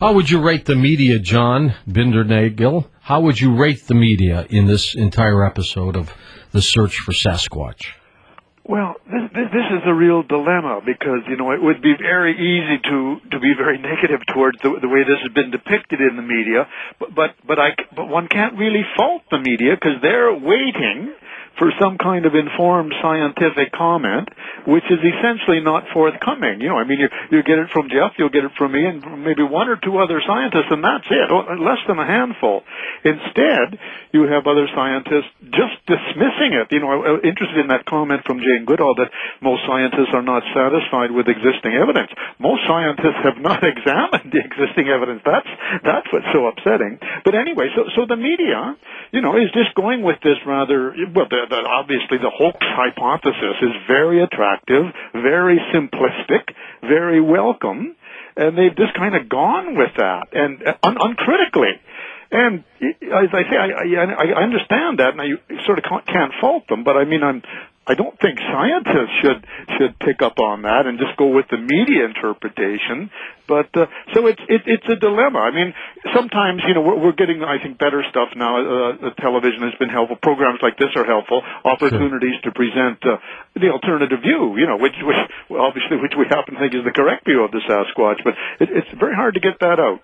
How would you rate the media, John Bindernagel? How would you rate the media in this entire episode of The Search for Sasquatch? Well, this is a real dilemma because, it would be very easy to be very negative towards the way this has been depicted in the media, but one can't really fault the media because they're waiting for some kind of informed scientific comment, which is essentially not forthcoming. You get it from Jeff, you'll get it from me, and maybe one or two other scientists, and that's it, less than a handful. Instead, you have other scientists just dismissing it. Interested in that comment from Jane Goodall that most scientists are not satisfied with existing evidence. Most scientists have not examined the existing evidence. That's what's so upsetting. But anyway, so the media, is just going with this rather, obviously the hoax hypothesis is very attractive, very simplistic, very welcome, and they've just kind of gone with that, and uncritically. And as I say, I understand that, and I sort of can't fault them, but I don't think scientists should pick up on that and just go with the media interpretation. But so it's a dilemma. Sometimes we're getting, I think, better stuff now. Television has been helpful. Programs like this are helpful. Opportunities to present the alternative view, which we happen to think is the correct view of the Sasquatch. But it's very hard to get that out.